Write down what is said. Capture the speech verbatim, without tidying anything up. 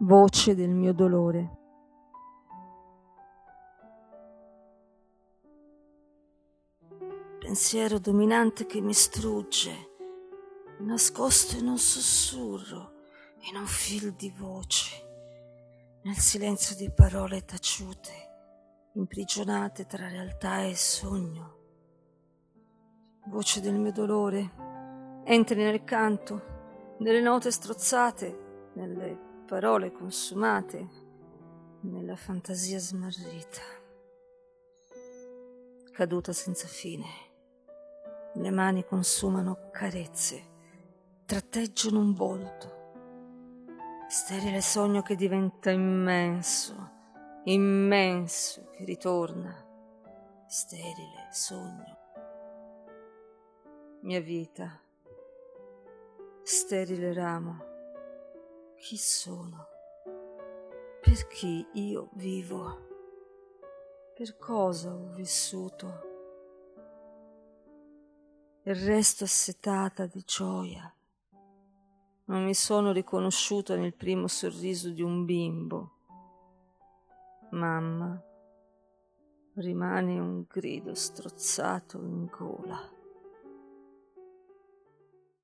voce del mio dolore. Pensiero dominante che mi strugge, nascosto in un sussurro, in un fil di voce, nel silenzio di parole taciute, imprigionate tra realtà e sogno. Voce del mio dolore, entri nel canto, nelle note strozzate, nelle parole consumate, nella fantasia smarrita, caduta senza fine. Le mani consumano carezze, tratteggiano un volto, sterile sogno che diventa immenso, immenso che ritorna, sterile sogno. Mia vita, sterile ramo, chi sono? Per chi io vivo? Per cosa ho vissuto? E resto assetata di gioia. Non mi sono riconosciuta nel primo sorriso di un bimbo. Mamma, rimane un grido strozzato in gola.